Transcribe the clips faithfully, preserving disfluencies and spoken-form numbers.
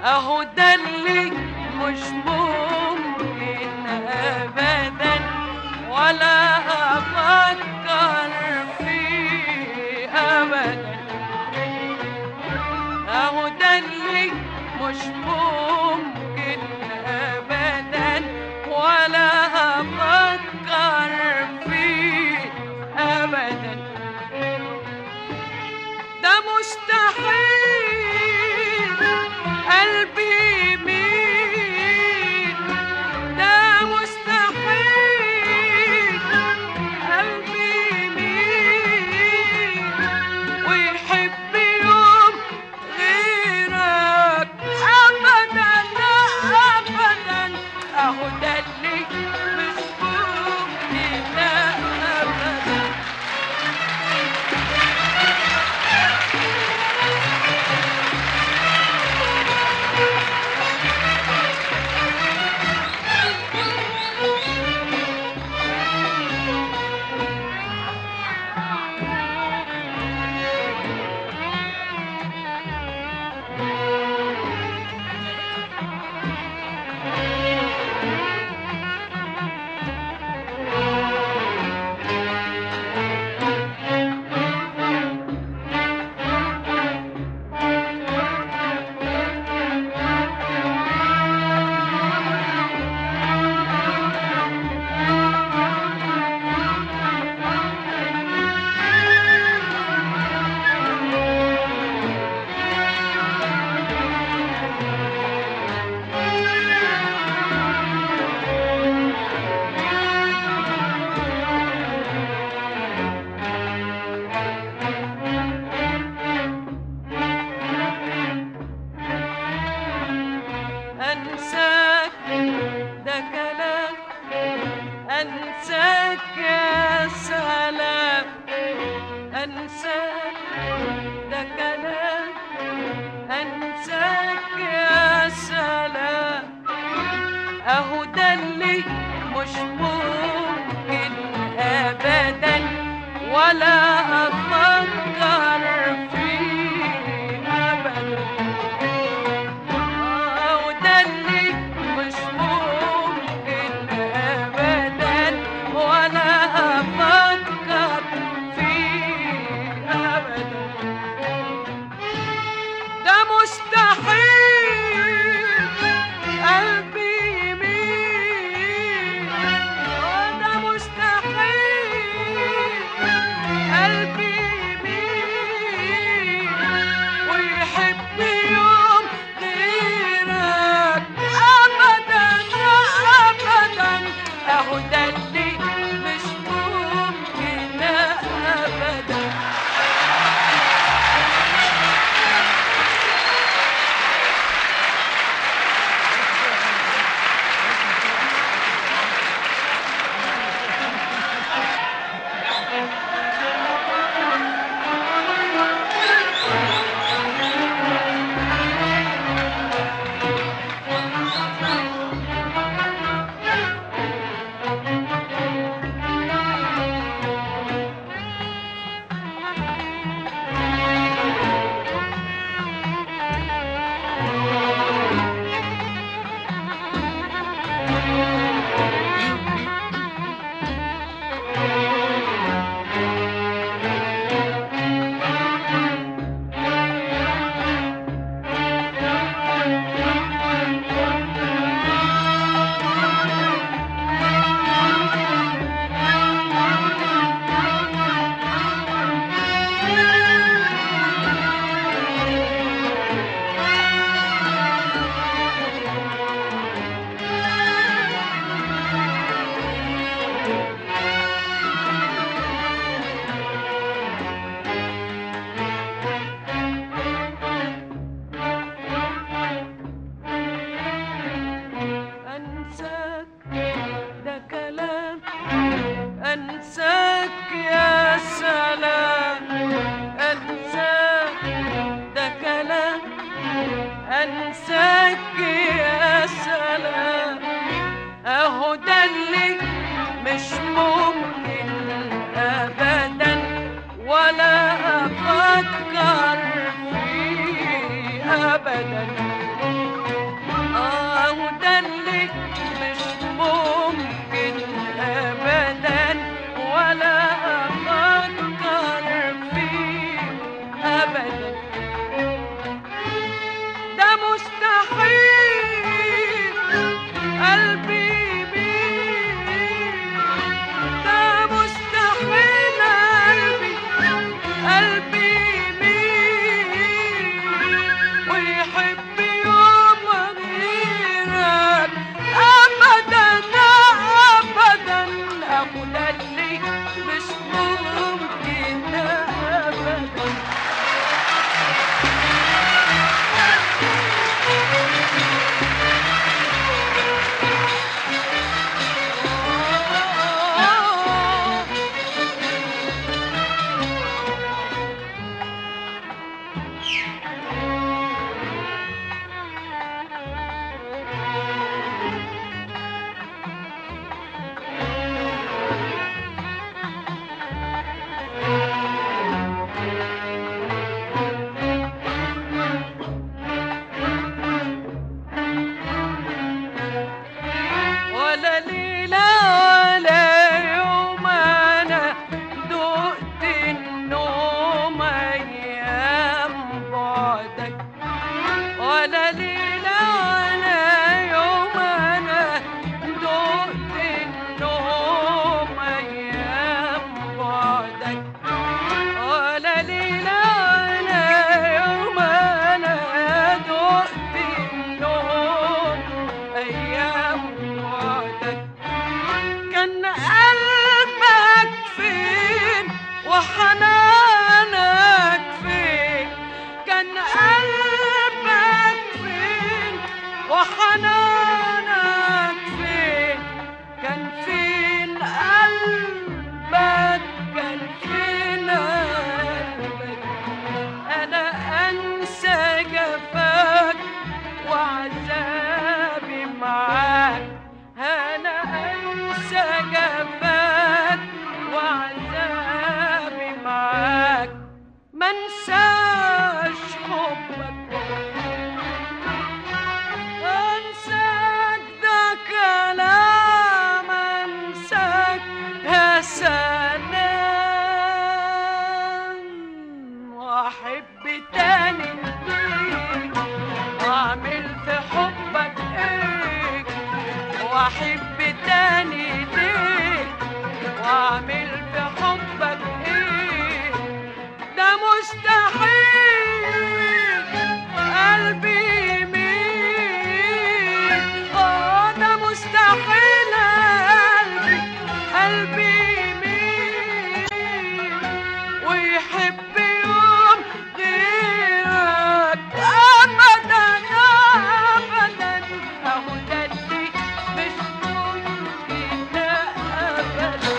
اهو ده اللي مش ممكن ابدا ولا افكر فيه ابدا. اهو ده اللي مش ممكن ابدا ولا افكر فيه ابدا. ده مستحيل قلبي يميل، ده مستحيل قلبي يميل ويحب يوم غيرك ابدا ابدا. اهو ده اللي مش ممكن ابدا. أنساك ده كلام، أنساك يا سلام، أنساك ده كلام، أنساك يا سلام. أهو ده اللي مش ممكن أبدا ولا أفكر فيه أبدا. مستحيل قلبي يميل، ده مستحيل قلبي يميل ويحب يوم غيرك ابدا ابدا. اهو ده اللي مش ممكن ابدا. أنساك يا سلام، أنساك ده كلام، أنساك يا سلام. أهو ده اللي مش ممكن أبدا ولا أفكر فيه أبدا. انساك ده كلام انساك يا سلام، واحب تاني ليك واعمل في حبك ايه، واحب تاني ليك واعمل في حبك ايه، ده مستحيل قلبي يميل، اه ده مستحيل قلبي قلبي يميل ويحب يوم غيرك ابدا ابدا، اهو ده اللي مش ممكن ابدا.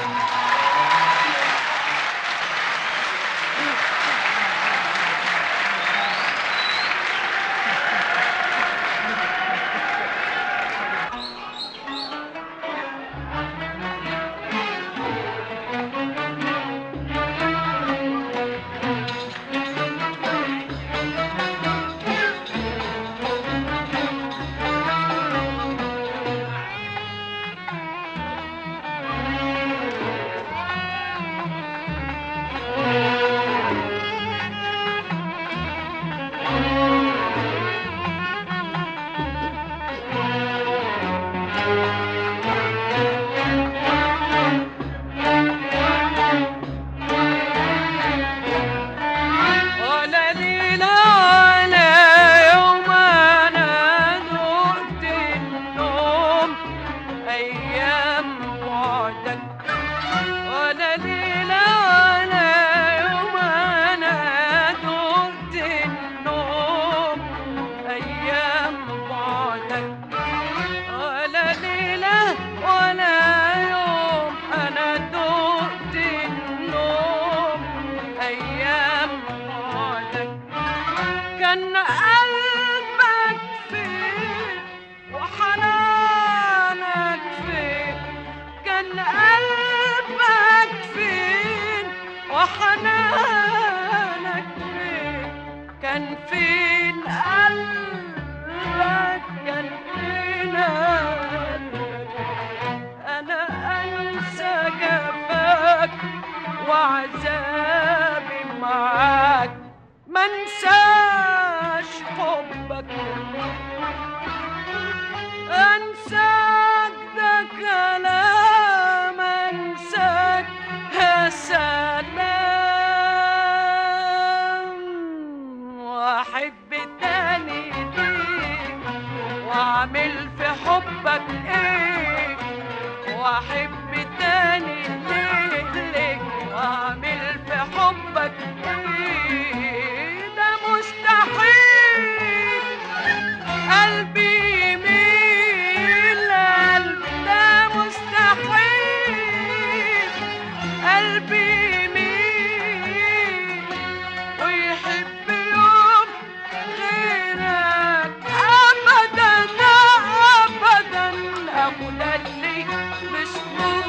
كان قلبك فين وحنانك فين، كان قلبك فين وحنانك فين، كان فين قلبك كان فين قلبك، أنا أنسى جفاك وعذابي معاك منساش حبك، انساك ده كلام انساك يا سلام، واحب تاني ليك واعمل في حبك ايه، واحب تاني ليك واعمل في حبك ايه، ده مستحيل قلبي يميل، ده مستحيل قلبي يميل ويحب يوم غيرك ابدا ابدا، اقول اللي مش ممكن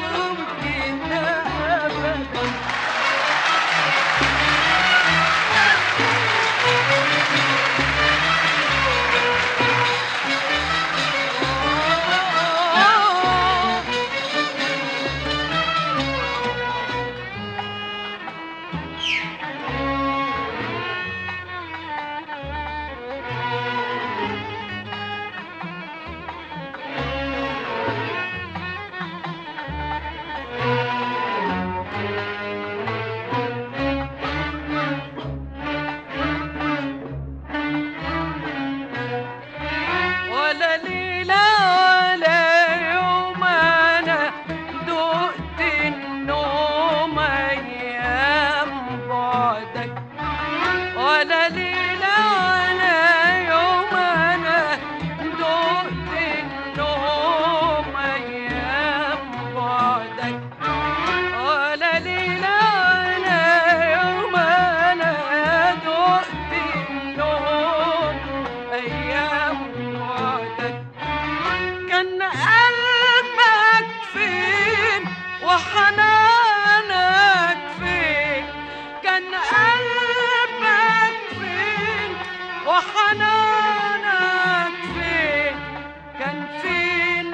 وحنانك فين؟ كان فين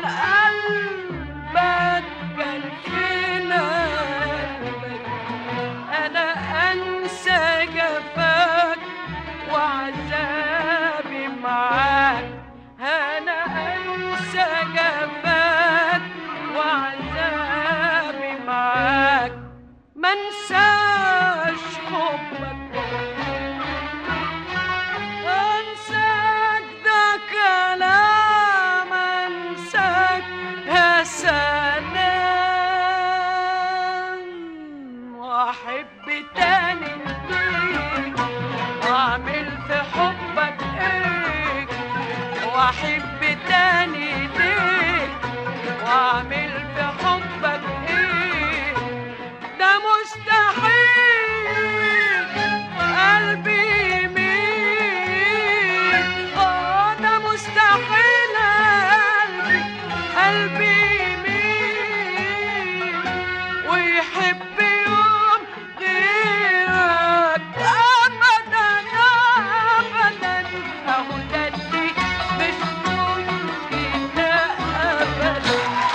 قلبك؟ كان فين قلبك؟ أنا أنسى جفاك وعذابي معاك، أنا أنسى جفاك وعذابي معاك، منساش حبك أنساك، ده كلام أنساك يا سلام، وأحب تاني ليك وأعمل في حبك إيه، وأحب تاني ليك وأعمل في حبك إيه، ده مستحيل قلبي يميل، آه ده مستحيل قلبي قلبي يميل ويحب يوم غيرك أبدا أبدا، أهو ده اللي مش ممكن أبدا.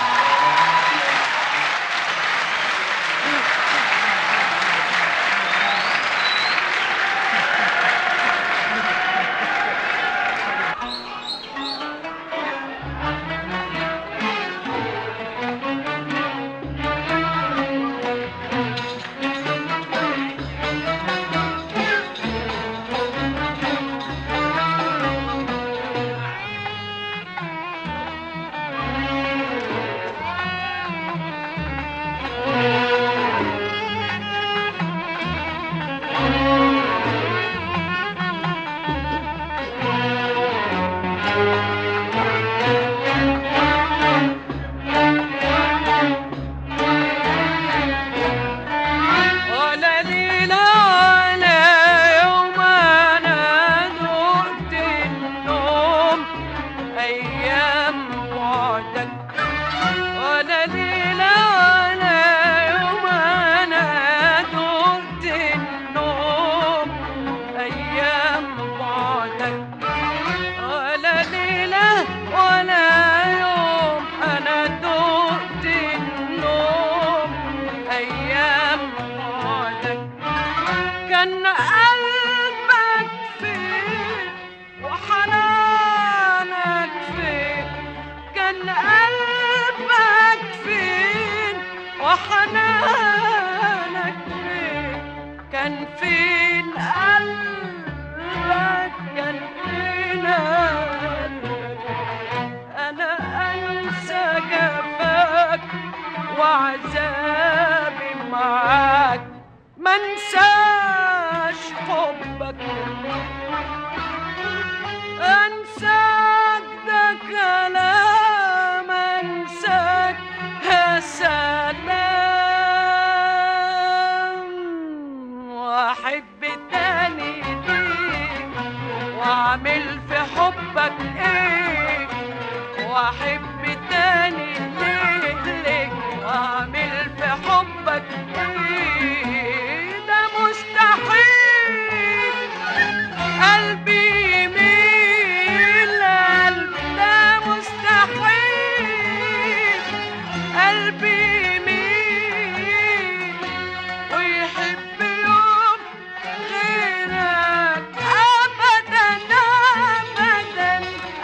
ولا ليلة ولا يوم أنا ذقت النوم أيام بعدك، ولا ليلة ولا يوم أنا ذقت النوم أيام بعدك، ولا ليلة ولا يوم أنا ذقت النوم أيام بعدك، كان قلبك فين وحنانك فين؟ كان قلبك فين وحنانك فين؟ كان فين قلبك؟ كان فين قلبك؟ أنا أنسى جفاك وعذابي معاك، منساش حبك أنساك، ده كلام أنساك يا سلام، وأحب تاني ليك وأعمل في حبك إيه، وأحب تاني ليك وأعمل في حبك إيه، ده مستحيل قلبي يميل، قلبي ده مستحيل قلبي يميل ويحب يوم غيرك أبدا أبدا،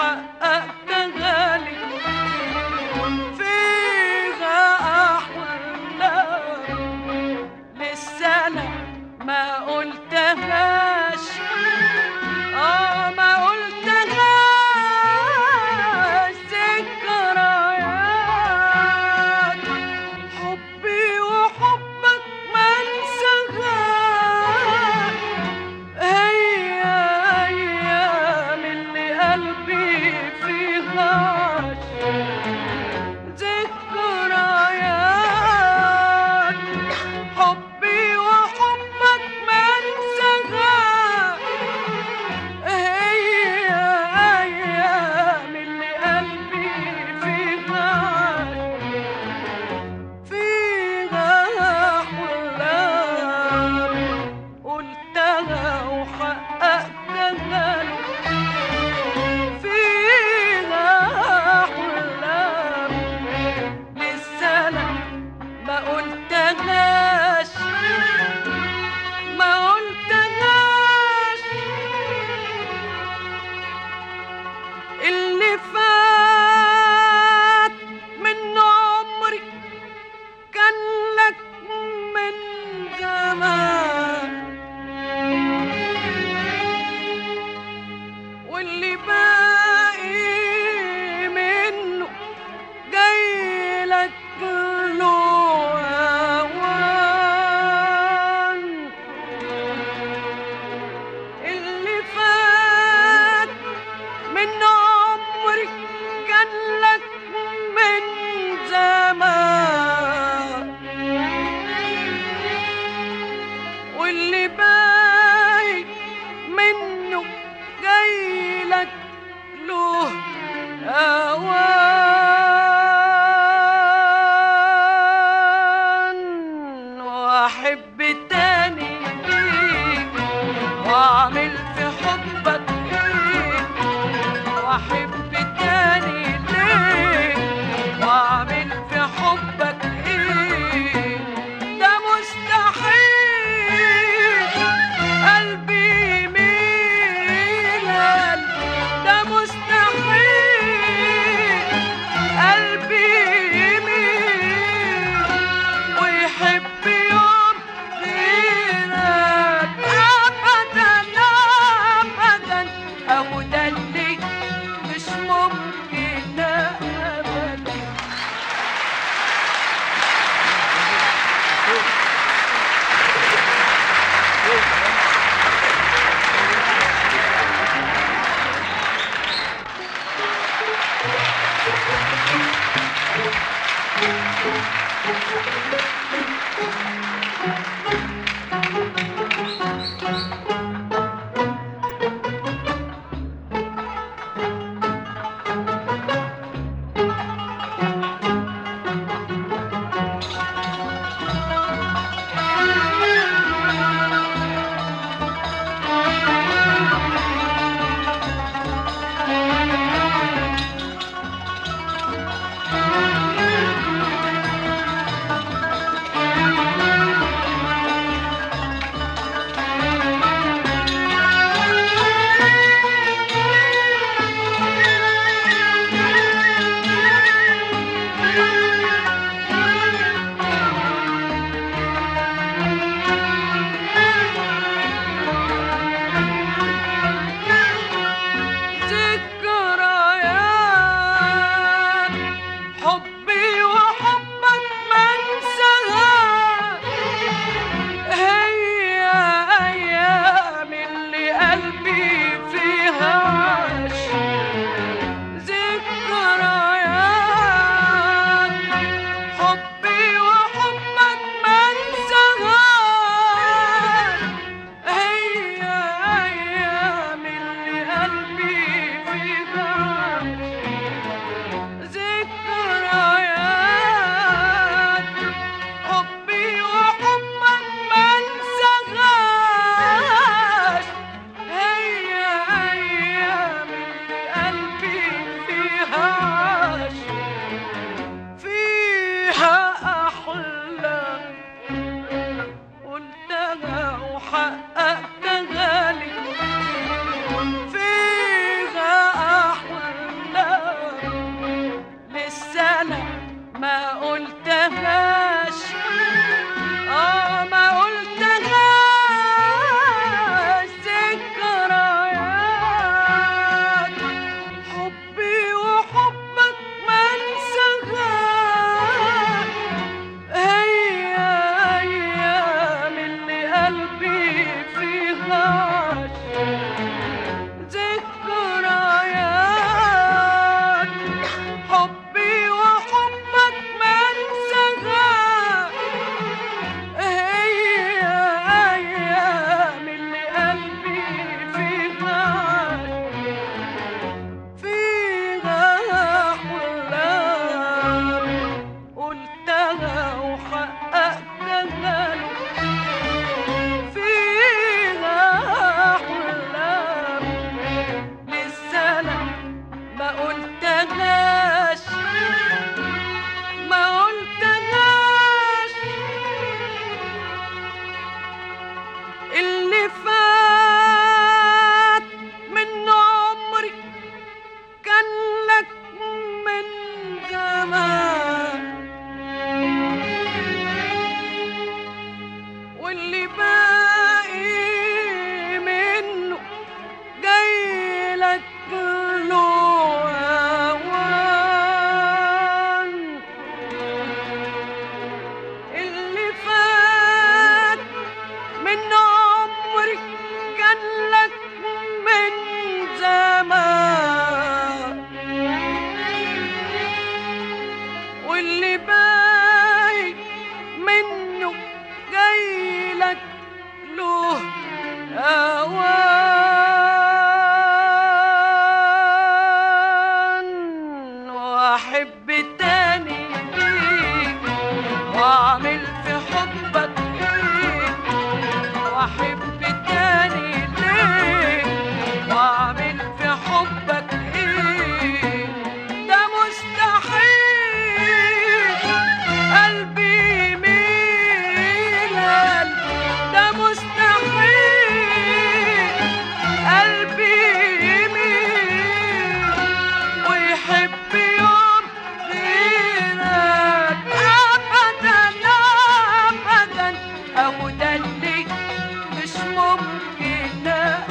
وحققتها لي فيها أحلام لسه أنا ما قلتهاش، آه ما قلتهاش. ذكريات حبي وحبك ما انساهاش، هي أيام اللي قلبي فيها عاش. ذكريات حبي وحبك ما انساهاش، هي أيام اللي قلبي فيها عاش. فيها أحلام قلتها وحققتها له، فيها أحلام لسه أنا ما قلتهاش، ما قلتهاش. اللي فات من عمري كان لك من زمان، واللي باقي منه جاي لك له أوان. اللي فات من عمري كان لك من زمان، واللي باقي منه جاي لك له أوان. وأحب تاني ليك وأعمل في حبك إيه، وأحب تاني ليك وأعمل في حبك إيه. ده مستحيل قلبي يميل، ده مستحيل قلبي يميل ويحب يوم غيرك أبدا أبدا، أهو ده اللي مش ممكن أبدا. ما قلتهاش، اه ما قلتهاش ذكريات حبي وحبك ما انساهاش، هي ايام اللي قلبي فيها ذكريات حبي وحبك ما انساهاش، هي ايام اللي قلبي فيها فيها احلام قلتها وحققتها له، فيها احلام لسه انا ما قلتهاش ما قلتهاش، اللي فات من عمري كان لك من زمان، واللي باقي منه جاي لك له أوان، اللي فات من عمري كان لك من زمان، واللي باقي منه جاي لك له أوان، وأحب تاني ليك وأعمل في حبك إيه، وأحب تاني ليك وأعمل في حبك إيه، ده مستحيل قلبي يميل، ده مستحيل قلبي يميل ويحب يوم غيرك أبدا أبدا، أهو ده اللي مش ممكن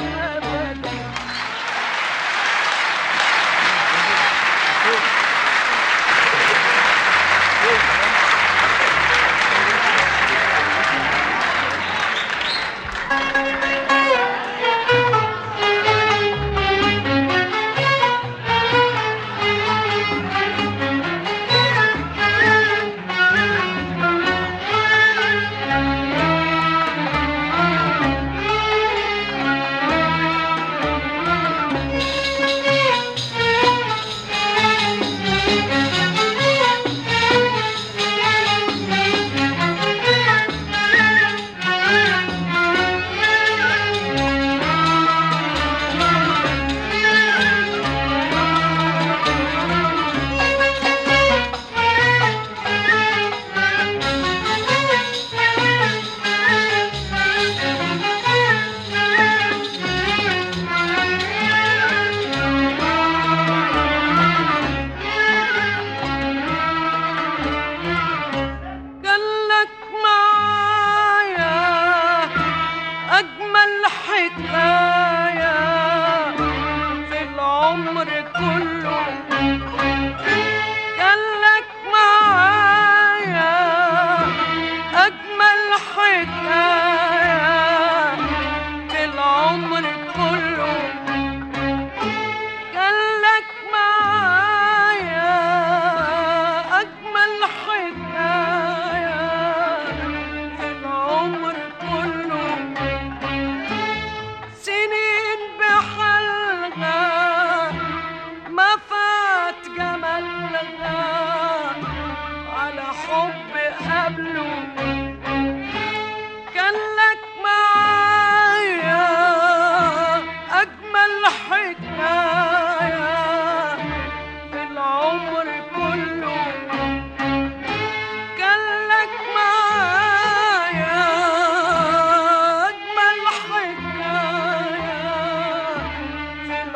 أبدا.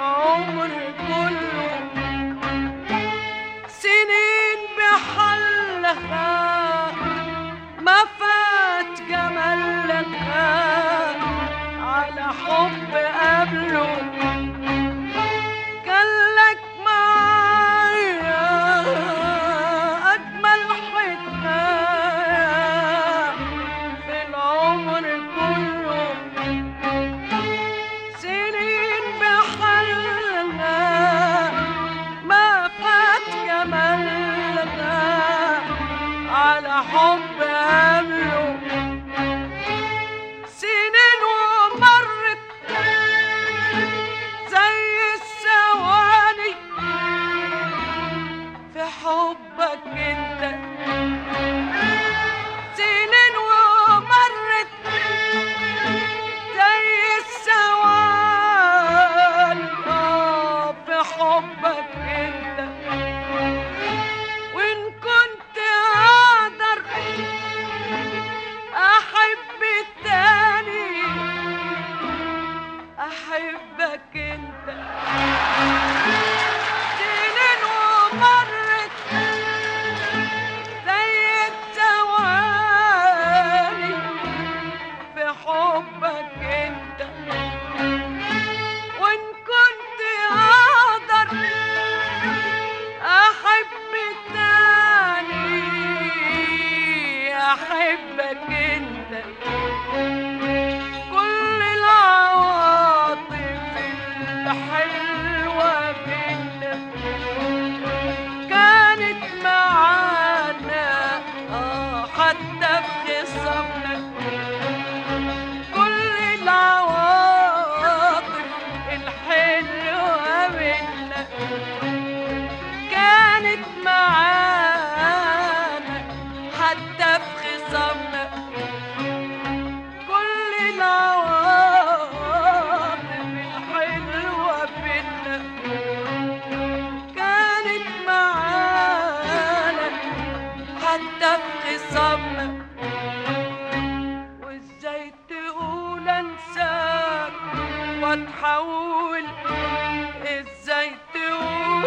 العمر كله سنين بحل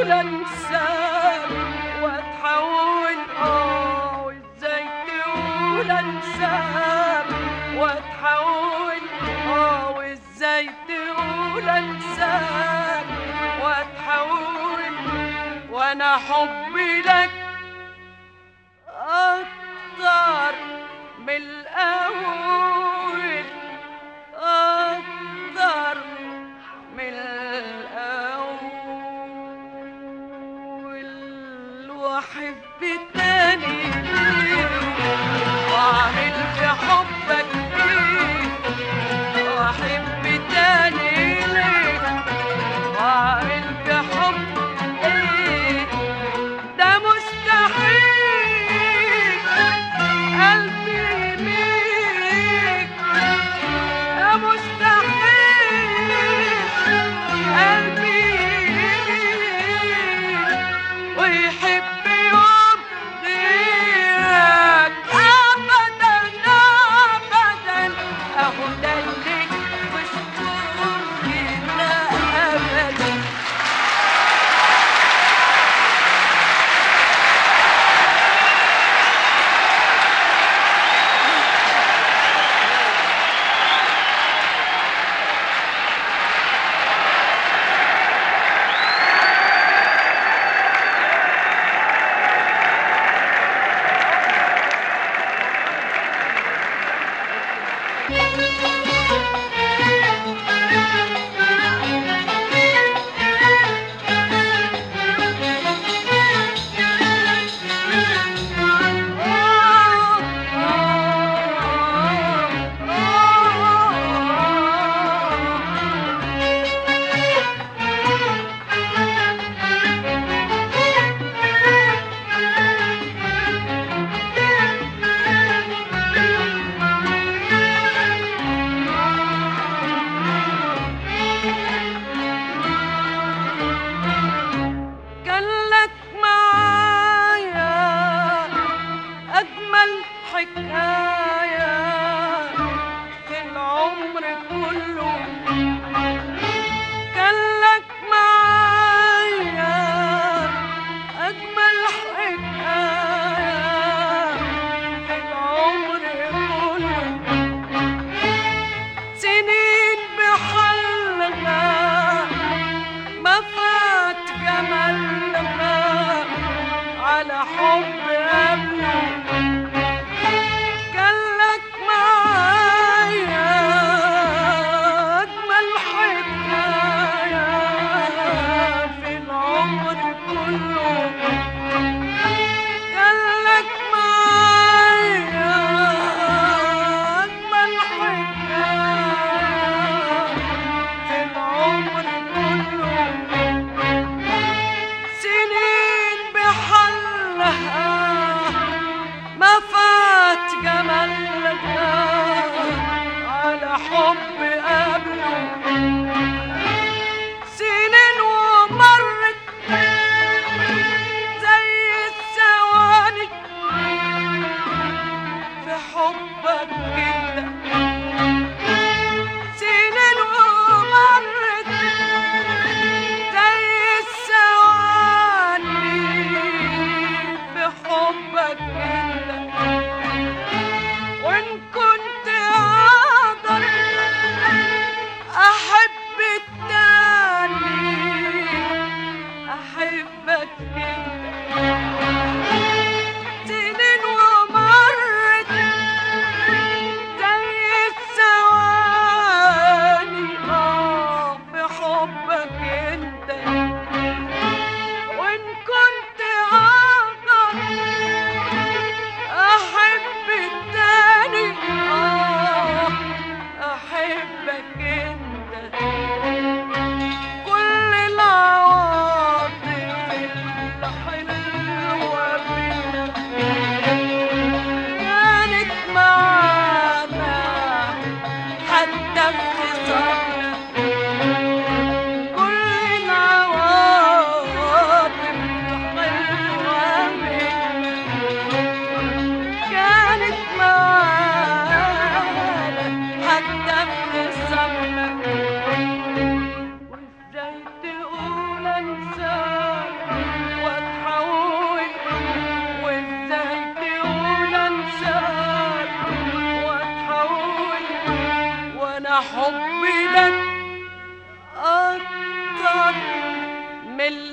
تقول انساك واتحول اه وازاي تقول انساك واتحول اه وازاي تقول انساك واتحول وانا حبي لك اكتر من الاول اكتر من الاول واحب تاني واعمل في حبك ايه واحب تاني ليه واعمل في حبك ايه ده مستحيل حبي لك أكتر من